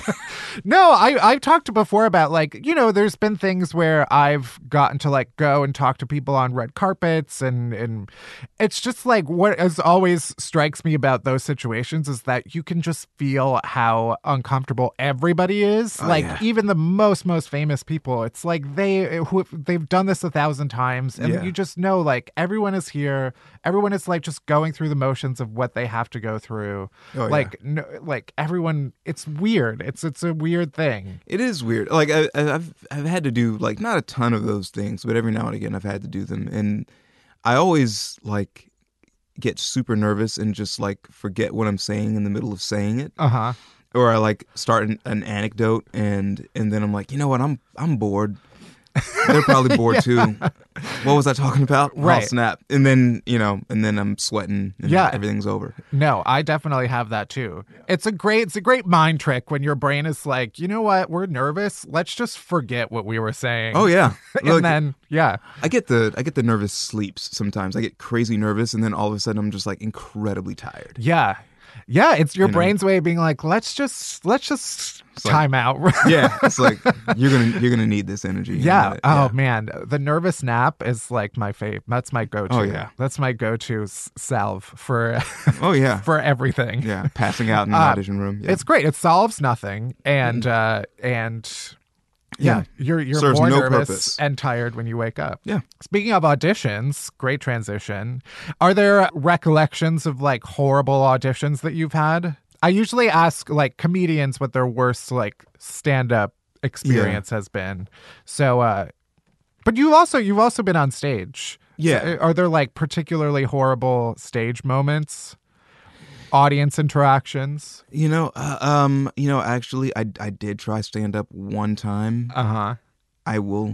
No, I, I've talked before about like, you know, there's been things where I've gotten to like go and talk to people on red carpets and, and it's just like what is always strikes me about those situations is that you can just feel how uncomfortable everybody is. Oh, like yeah. even the most, most famous people, it's like they, who they've done this a thousand times and Yeah. you just know like everyone is here. Everyone is like just going through the motions of what they have to go through. Oh, yeah. like, no, like everyone, it's weird. It's it's a weird thing. It is weird. Like I, I- I've I've had to do like not a ton of those things, but every now and again I've had to do them, and I always like get super nervous and just like forget what I'm saying in the middle of saying it, Uh huh. or I like start an, an anecdote and and then I'm like, you know what, I'm I'm bored. They're probably bored too. What was I talking about? Right. Oh, snap. And then, you know, and then I'm sweating and Yeah. everything's over. No, I definitely have that too. It's a great, it's a great mind trick when your brain is like, you know what, we're nervous. Let's just forget what we were saying. Oh yeah. and Look, then yeah, I get the I get the nervous sleeps sometimes. I get crazy nervous and then all of a sudden I'm just like incredibly tired. yeah, yeah. It's your You know? brain's way of being like, let's just, let's just like- time out. Yeah. It's like you're gonna you're gonna need this energy. in a Yeah. minute. Oh Yeah. man, the nervous nap is like my fave. That's my go-to. Oh, yeah. That's my go-to s- salve for Oh yeah. for everything. Yeah. Passing out in the Uh, audition room. Yeah. It's great. It solves nothing, and uh, and yeah, Yeah. you're you're Serves more no nervous purpose. and tired when you wake up. Yeah. Speaking of auditions, great transition. Are there recollections of like horrible auditions that you've had? I usually ask like comedians what their worst like stand-up experience has been. So, uh, but you also you've also been on stage. Yeah. So, are there like particularly horrible stage moments? Audience interactions? You know, uh, um, you know, actually, I I did try stand up one time. Uh huh. I will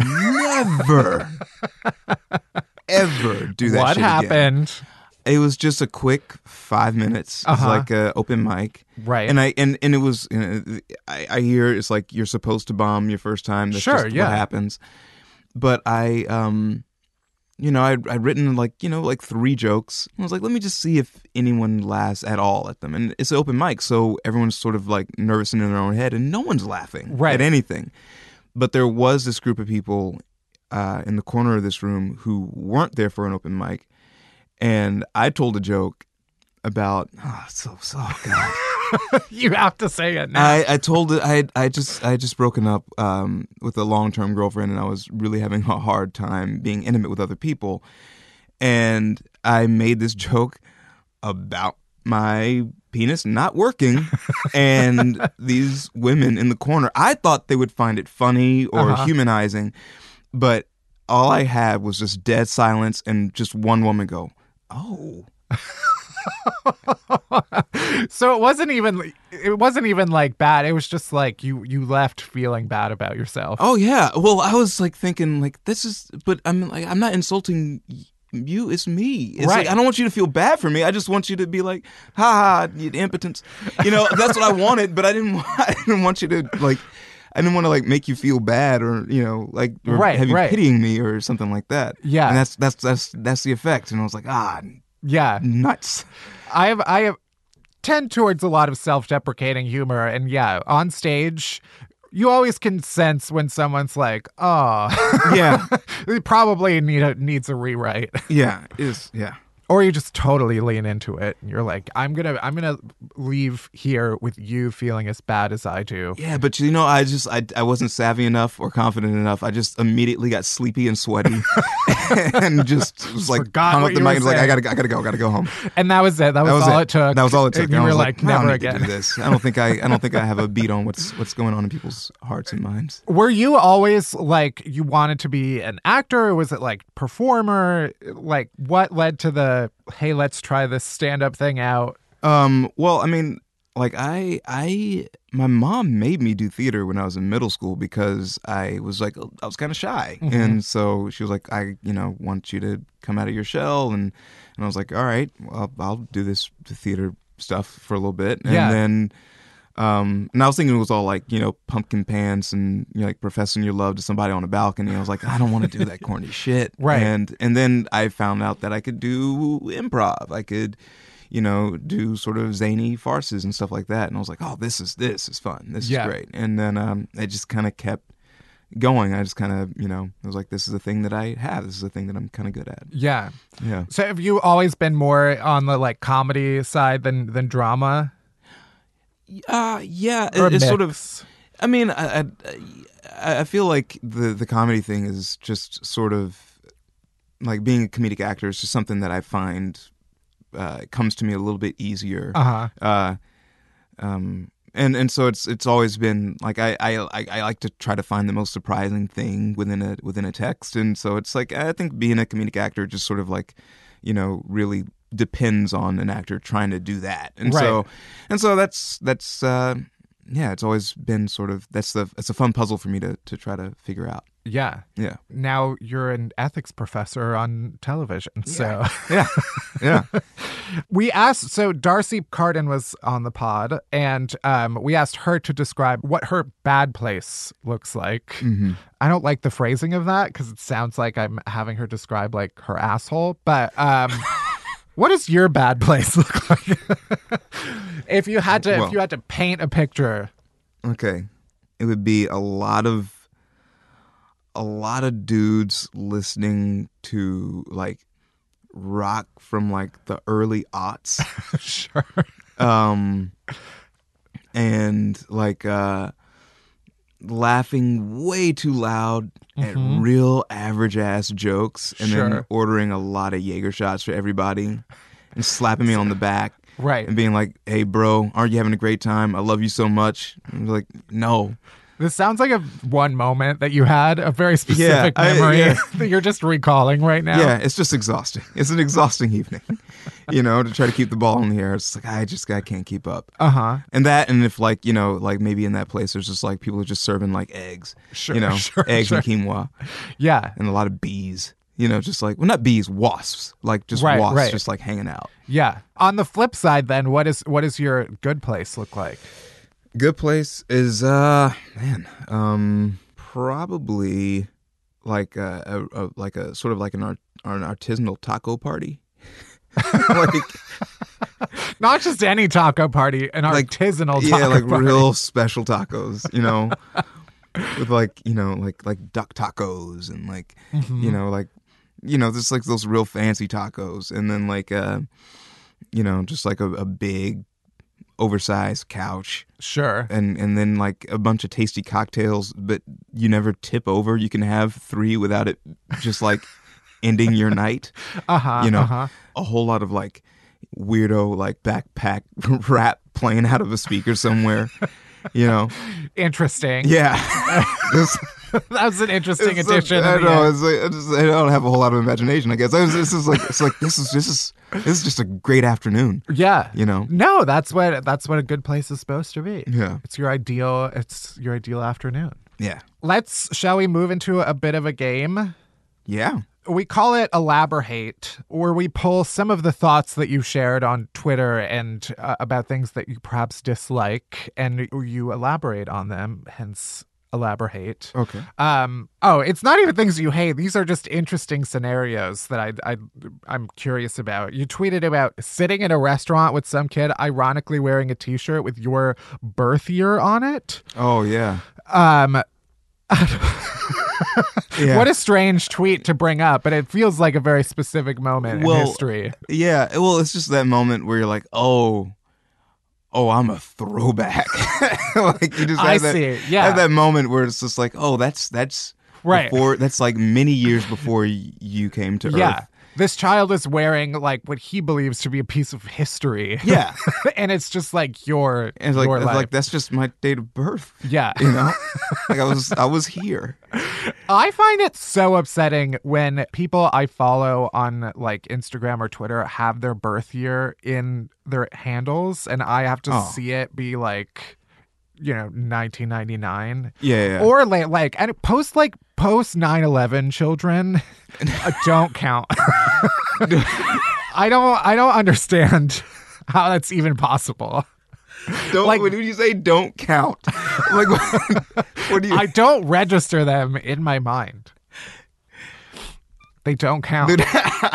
never, ever do that. What shit again. happened? It was just a quick five minutes. It was Uh-huh. like a open mic, Right. and I and and it was. You know, I, I hear it's like you're supposed to bomb your first time. That's Sure, just yeah. what happens. But I, um, you know, I'd, I'd written like you know like three jokes. I was like, let me just see if anyone laughs at all at them. And it's an open mic, so everyone's sort of like nervous and in their own head, and no one's laughing Right. at anything. But there was this group of people uh, in the corner of this room who weren't there for an open mic. And I told a joke about oh, so so oh God. You have to say it now. I, I told it I I just I had just broken up um, with a long term girlfriend, and I was really having a hard time being intimate with other people, and I made this joke about my penis not working, and these women in the corner, I thought they would find it funny or Uh-huh. humanizing, but all I had was just dead silence and just one woman go, "Oh." So it wasn't even it wasn't even like bad. It was just like you you left feeling bad about yourself. Oh yeah. Well, I was like thinking like this is, but I'm like I'm not insulting y- you. It's me. It's Right. like, I don't want you to feel bad for me. I just want you to be like, ha ha, you impotence. You know, that's what I wanted, but I didn't. wa- I didn't want you to like. I didn't want to like make you feel bad or you know like or Right, have you right. pitying me or something like that. Yeah. And that's that's that's that's the effect. And I was like, ah, Yeah. nuts. I have I have tend towards a lot of self-deprecating humor, and yeah, on stage you always can sense when someone's like, "Oh, Yeah. it probably need a, needs a rewrite," Yeah. Is yeah. or you just totally lean into it. And you're like, "I'm gonna I'm gonna leave here with you feeling as bad as I do." Yeah, but you know, I just I, I wasn't savvy enough or confident enough. I just immediately got sleepy and sweaty, and just was like Forgot hung what up the you mic were and was like, I saying. gotta I gotta go, I gotta go home. And that was it. That was, That was all it. it. took. That was all it took. And you I were was like, I don't never need to again. do this. I don't think I I don't think I have a beat on what's what's going on in people's hearts and minds. Were you always like you wanted to be an actor, or was it like performer? Like what led to the hey, let's try this stand-up thing out? Um, well, I mean, like I, I, my mom made me do theater when I was in middle school because I was like, I was kind of shy, Mhm. and so she was like, I, you know, want you to come out of your shell, and and I was like, all right, well, I'll do this theater stuff for a little bit, and Yeah. then. Um, and I was thinking it was all like, you know, pumpkin pants and you know, like professing your love to somebody on a balcony. I was like, I don't want to do that corny shit. Right. And and then I found out that I could do improv. I could, you know, do sort of zany farces and stuff like that. And I was like, oh, this is this is fun. This Yeah. is great. And then um, I just kind of kept going. I just kind of, you know, I was like, this is a thing that I have. This is a thing that I'm kind of good at. Yeah. Yeah. So have you always been more on the like comedy side than than drama? Uh, yeah. Or It, it's sort of. mix? I mean, I, I I feel like the the comedy thing is just sort of like being a comedic actor is just something that I find uh, comes to me a little bit easier. Uh-huh. Uh, um, and and so it's it's always been like I, I I I like to try to find the most surprising thing within a within a text, and so it's like I think being a comedic actor just sort of like you know really depends on an actor trying to do that, and so Right. and so that's that's. Uh, Yeah, it's always been sort of that's the it's a fun puzzle for me to to try to figure out. Yeah. Yeah, Now you're an ethics professor on television. So yeah, yeah. we asked, so Darcy Carden was on the pod, and um, we asked her to describe what her bad place looks like. Mhm. I don't like the phrasing of that because it sounds like I'm having her describe like her asshole, but um, what does your bad place look like? If you had to, Well- if you had to paint a picture. Okay, it would be a lot of a lot of dudes listening to like rock from like the early aughts. Sure. um and like uh laughing way too loud at real average ass jokes and then Sure. ordering a lot of Jaeger shots for everybody and slapping me on the back Right. and being like, hey bro, aren't you having a great time? I love you so much. And I'm like, no. This sounds like a one moment that you had, a very specific I- memory yeah. that you're just recalling right now. Yeah, it's just exhausting. It's an exhausting evening, you know, to try to keep the ball in the air. It's like, I just, I can't keep up. Uh-huh. And that, and if like, you know, like maybe in that place, there's just like people are just serving like eggs, Sure, you know, sure, eggs sure. and quinoa Yeah. and a lot of bees, you know, just like, well, not bees, wasps, like just Right, wasps, right. just like hanging out. Yeah. On the flip side, then, what is what does your good place look like? Good place is, uh, man, um, probably like a, a, a like a sort of like an art, an artisanal taco party. like, Not just any taco party, an Like, artisanal taco yeah, like party. real special tacos, you know, with like, you know, like, like duck tacos and like, Mm-hmm. you know, like, you know, just like those real fancy tacos. And then like, uh, you know, just like a, a big, oversized couch. Sure. And and then like a bunch of tasty cocktails, but you never tip over. You can have three without it just like ending your night. Uh-huh. You know, uh-huh. a whole lot of like weirdo like backpack rap playing out of a speaker somewhere. You know, interesting. Yeah. This, that was an interesting it's addition. A, I in the know. end. It's like, I, just, I don't have a whole lot of imagination. I guess I was, this is like it's like this is this is this is just a great afternoon. Yeah. You know. No, that's what that's what a good place is supposed to be. Yeah. It's your ideal. It's your ideal afternoon. Yeah. Let's. Shall we move into a bit of a game? Yeah. We call it Elaborate, where we pull some of the thoughts that you shared on Twitter and uh, about things that you perhaps dislike, and you elaborate on them, hence Elaborate. Okay. Um. Oh, it's not even things you hate. These are just interesting scenarios that I, I, I'm curious about. You tweeted about sitting in a restaurant with some kid ironically wearing a T-shirt with your birth year on it. Oh, yeah. Um. Yeah. What a strange tweet to bring up, but it feels like a very specific moment well, in history. Yeah, well, it's just that moment where you're like, oh, oh, I'm a throwback. Like you just have I that, see, yeah. have that moment where it's just like, oh, that's that's right. Before, that's like many years before y- you came to yeah. Earth. This child is wearing like what he believes to be a piece of history. Yeah. And it's just like your, and it's like, your it's life. like that's just my date of birth. Yeah. You know? Like I was I was here. I find it so upsetting when people I follow on like Instagram or Twitter have their birth year in their handles and I have to Oh. see it be like, you know, nineteen ninety-nine. Yeah, yeah. Or like, like and post like post nine eleven children uh, don't count. I don't I don't understand how that's even possible. Don't, like- when you say don't count, like what, what do you? I don't register them in my mind. They don't count. Dude.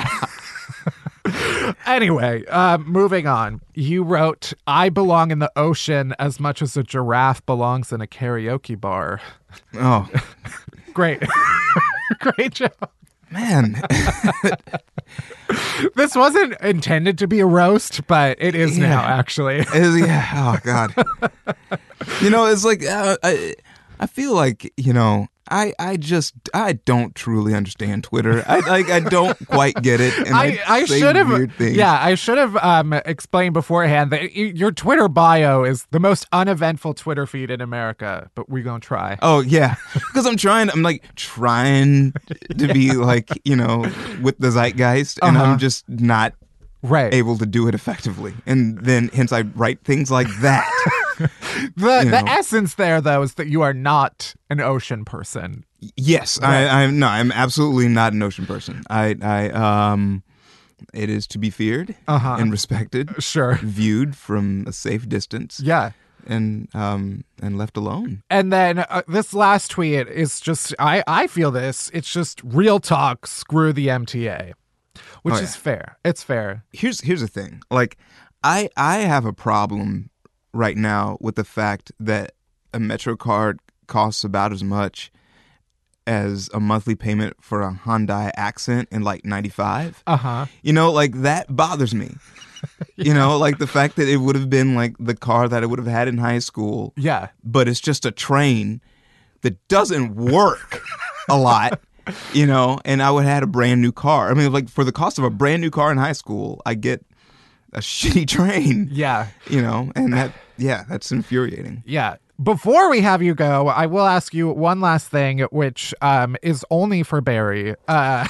Anyway, uh, moving on. You wrote, I belong in the ocean as much as a giraffe belongs in a karaoke bar. Oh, Great. Great job. man. This wasn't intended to be a roast, but it is Yeah. now, actually. Is- yeah. Oh God. You know, it's like uh, I, I feel like you know, I, I just, I don't truly understand Twitter. I like, I don't quite get it. And I, I, I say should have, weird things. yeah, I should have um, explained beforehand that y- your Twitter bio is the most uneventful Twitter feed in America, but we're going to try. Oh yeah, because I'm trying. I'm like trying to be like you know with the zeitgeist, and Uh-huh. I'm just not Right. able to do it effectively. And then hence I write things like that. The, you the know. essence there, though, is that you are not an ocean person. Yes, I, I'm no, I'm absolutely not an ocean person. I, I, um, it is to be feared Uh-huh. and respected, Sure. viewed from a safe distance, Yeah. and um, and left alone. And then uh, this last tweet is just, I, I feel this, it's just real talk, screw the M T A, which Oh, is yeah. fair. It's fair. Here's here's the thing. Like, I I have a problem right now with the fact that a Metro card costs about as much as a monthly payment for a Hyundai Accent in like ninety-five. Uh-huh. You know, like that bothers me. You know, like the fact that it would have been like the car that I would have had in high school, Yeah. but it's just a train that doesn't work a lot, you know, and I would have had a brand new car. I mean, like for the cost of a brand new car in high school, I get a shitty train, Yeah. you know, and that, yeah, that's infuriating. Yeah. Before we have you go, I will ask you one last thing, which um, is only for Barry, uh,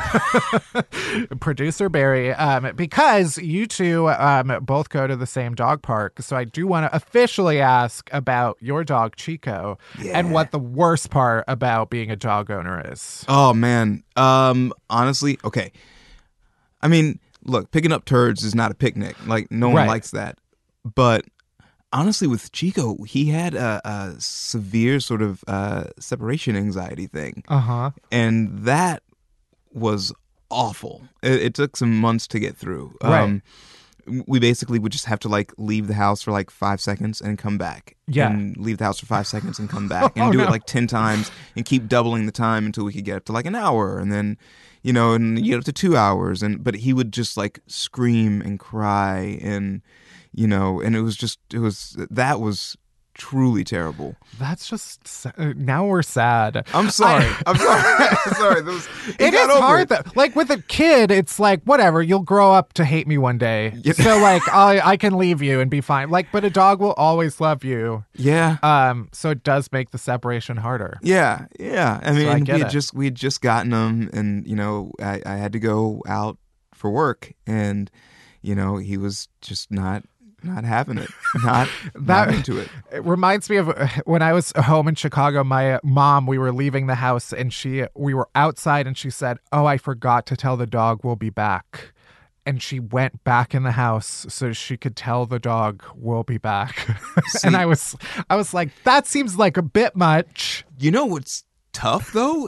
producer Barry, um, because you two um, both go to the same dog park. So I do want to officially ask about your dog, Chico, and what the worst part about being a dog owner is. Oh, man. Um, honestly, okay. I mean, look, picking up turds is not a picnic. Like, no one Right. likes that. But honestly, with Chico, he had a, a severe sort of uh, separation anxiety thing. Uh-huh. And that was awful. It, it took some months to get through. Right. Um, we basically would just have to like leave the house for like five seconds and come back. Yeah. And leave the house for five seconds and come back and Oh, do no. it like ten times and keep doubling the time until we could get up to like an hour. And then, you know, and you get up to two hours. And but he would just like scream and cry and, you know, and it was just, it was, that was truly terrible. That's just sa- now we're sad. I'm sorry. I- I'm sorry. I'm sorry. That was, he It got is over hard it. though. Like with a kid, it's like whatever. You'll grow up to hate me one day, Yeah. so like I I can leave you and be fine. Like, but a dog will always love you. Yeah. Um, so it does make the separation harder. Yeah, yeah. I mean, I we get had it. just we had just gotten them, and you know, I, I had to go out for work, and you know, he was just not not having it, not That- not into it. It reminds me of uh, when I was home in Chicago. My mom, we were leaving the house, and she we were outside, and she said, "Oh, I forgot to tell the dog we'll be back." And she went back in the house so she could tell the dog we'll be back. And I was, I was like, that seems like a bit much. You know what's tough though?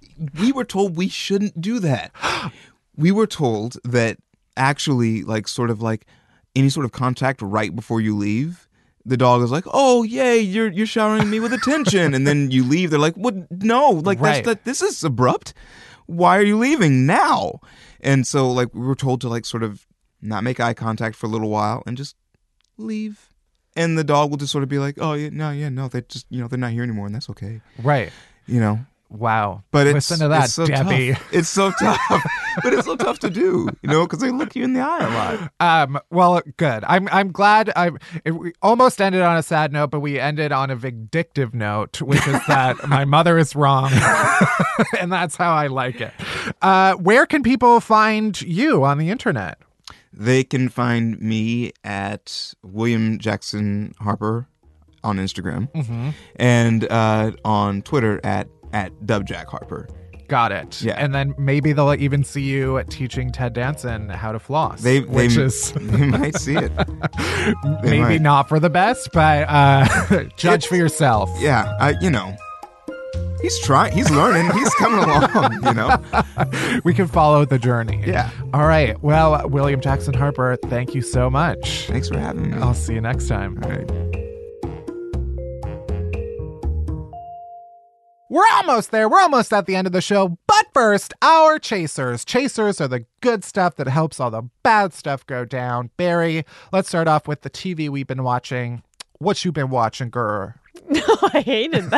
We were told we shouldn't do that. We were told that actually, like, sort of like any sort of contact right before you leave, the dog is like, "Oh, yay, you're you're showering me with attention," and then you leave. They're like, "What? No, like Right. that's that. This is abrupt. Why are you leaving now?" And so, like, we were told to like sort of not make eye contact for a little while and just leave. And the dog will just sort of be like, "Oh, yeah, no, yeah, no, they just, you know, they're not here anymore, and that's okay." Right. You know. Wow. But it's, Listen to that, it's so Debbie. tough. It's so tough. But it's so tough to do, you know, because they look you in the eye a lot. Um, well, good. I'm I'm glad. I it, we almost ended on a sad note, but we ended on a vindictive note, which is that my mother is wrong, and that's how I like it. Uh, where can people find you on the internet? They can find me at William Jackson Harper on Instagram Mm-hmm. and uh, on Twitter at at Dubjack Harper. Got it. Yeah. And then maybe they'll even see you teaching Ted Danson how to floss. They which they, is they might see it. They maybe might. not for the best, but uh, judge It's- for yourself. Yeah, I you know. He's trying. He's learning. He's coming along, you know. We can follow the journey. Yeah. All right. Well, William Jackson Harper, thank you so much. Thanks for having me. I'll see you next time. All right. We're almost there. We're almost at the end of the show. But first, our chasers. Chasers are the good stuff that helps all the bad stuff go down. Barry, let's start off with the T V we've been watching. What you been watching, girl? No, I hated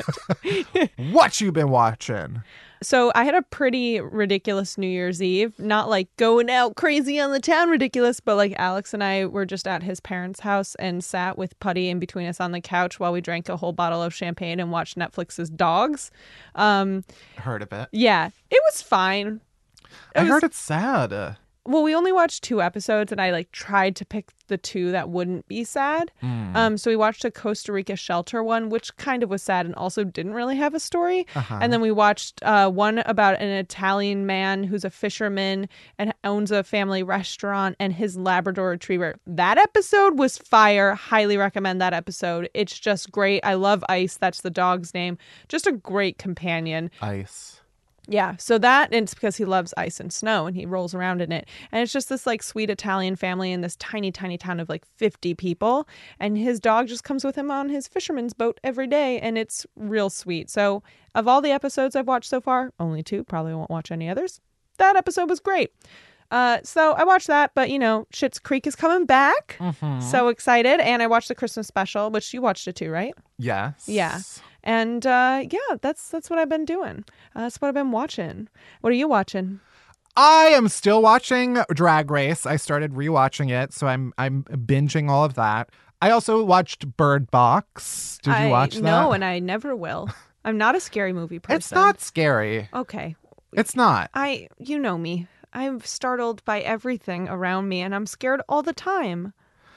that. What you been watching? So I had a pretty ridiculous New Year's Eve. Not like going out crazy on the town ridiculous, but like Alex and I were just at his parents' house and sat with Putty in between us on the couch while we drank a whole bottle of champagne and watched Netflix's Dogs. Um, Heard of it. yeah, it was fine. I was- heard it's sad. Uh, Well, we only watched two episodes, and I like tried to pick the two that wouldn't be sad. Hmm. Um, so we watched a Costa Rica shelter one, which kind of was sad and also didn't really have a story. Uh-huh. And then we watched uh, one about an Italian man who's a fisherman and owns a family restaurant and his Labrador Retriever. That episode was fire. Highly recommend that episode. It's just great. I love Ice. That's the dog's name. Just a great companion. Ice. Yeah, so that, and it's because he loves ice and snow and he rolls around in it. And it's just this like sweet Italian family in this tiny, tiny town of like fifty people. And his dog just comes with him on his fisherman's boat every day. And it's real sweet. So of all the episodes I've watched so far, only two, probably won't watch any others. That episode was great. Uh, so I watched that, but you know, Schitt's Creek is coming back. Mm-hmm. So excited. And I watched the Christmas special, which you watched it too, right? Yes. Yeah. And uh, yeah, that's that's what I've been doing. Uh, that's what I've been watching. What are you watching? I am still watching Drag Race. I started rewatching it, so I'm I'm binging all of that. I also watched Bird Box. Did you I, watch that? No, and I never will. I'm not a scary movie person. It's not scary. Okay. It's not. I, you know me. I'm startled by everything around me, and I'm scared all the time.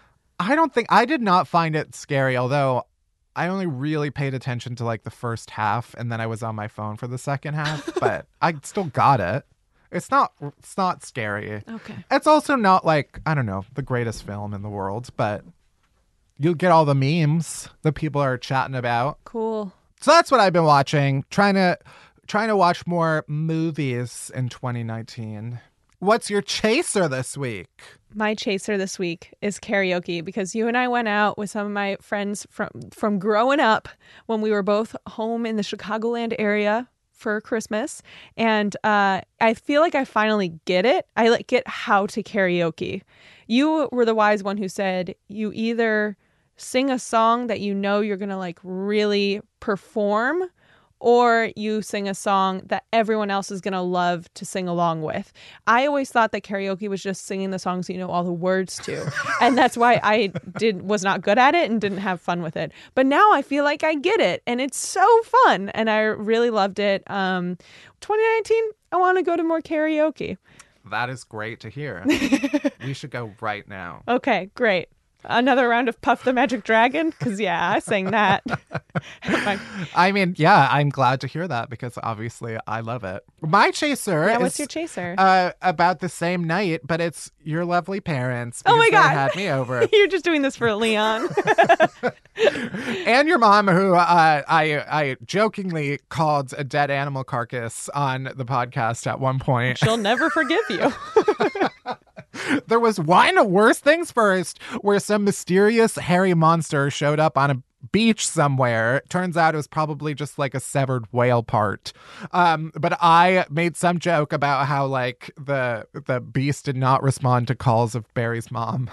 I don't think I did not find it scary, although I only really paid attention to like the first half, and then I was on my phone for the second half. But I still got it. It's not. It's not scary. Okay. It's also not like, I don't know, the greatest film in the world, but you'll get all the memes that people are chatting about. Cool. So that's what I've been watching. Trying to trying to watch more movies in twenty nineteen. what's your chaser this week? My chaser this week is karaoke, because you and I went out with some of my friends from from growing up when we were both home in the Chicagoland area for Christmas. And uh, I feel like I finally get it. I like get how to karaoke. You were the wise one who said you either sing a song that you know you're going to like really perform, or you sing a song that everyone else is going to love to sing along with. I always thought that karaoke was just singing the songs you know all the words to. And that's why I did was not good at it and didn't have fun with it. But now I feel like I get it, and it's so fun, and I really loved it. Um, twenty nineteen, I want to go to more karaoke. That is great to hear. We should go right now. Okay, great. Another round of Puff the Magic Dragon? Because, yeah, I sang that. I mean, yeah, I'm glad to hear that, because obviously I love it. My chaser yeah, is what's your chaser? Uh, about the same night, but it's your lovely parents. Oh, my because God. They had me over. You're just doing this for Leon. And your mom, who uh, I, I jokingly called a dead animal carcass on the podcast at one point. She'll never forgive you. There was wine of Worse Things First, where some mysterious hairy monster showed up on a beach somewhere. Turns out it was probably just like a severed whale part. Um, but I made some joke about how like the the beast did not respond to calls of Barry's mom.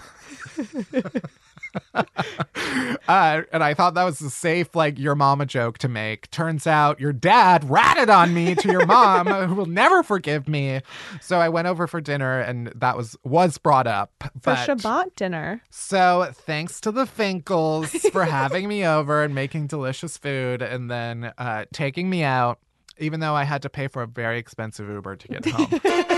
uh, and I thought that was a safe, like, your mama joke to make. Turns out your dad ratted on me to your mom, who will never forgive me. So I went over for dinner, and that was was brought up. For but... Shabbat dinner. So thanks to the Finkles for having me over and making delicious food, and then uh, taking me out, even though I had to pay for a very expensive Uber to get home.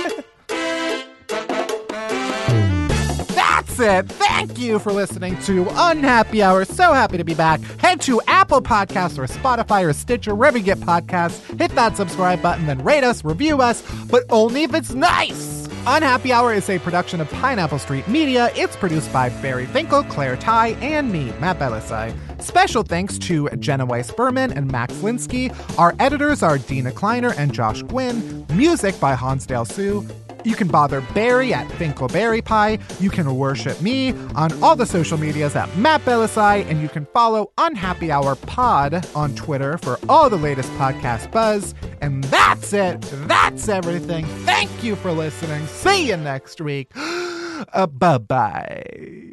That's it. Thank you for listening to Unhappy Hour. So happy to be back. Head to Apple Podcasts or Spotify or Stitcher, wherever you get podcasts. Hit that subscribe button, then rate us, review us, but only if it's nice. Unhappy Hour is a production of Pineapple Street Media. It's produced by Barry Finkel, Claire Ty, and me, Matt Belisai. Special thanks to Jenna Weiss-Berman and Max Linsky. Our editors are Dina Kleiner and Josh Gwynn. Music by Hansdale Sue. You can bother Barry at Finkelberry Pie. You can worship me on all the social medias at Matt Belisai, and you can follow Unhappy Hour Pod on Twitter for all the latest podcast buzz. And that's it. That's everything. Thank you for listening. See you next week. Uh, bye-bye.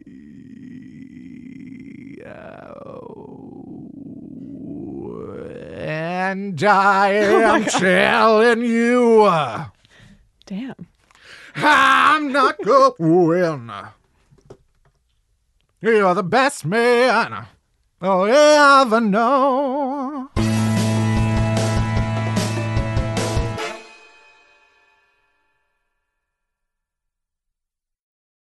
And I am telling you. Damn. I'm not going. You're the best man I'll ever know.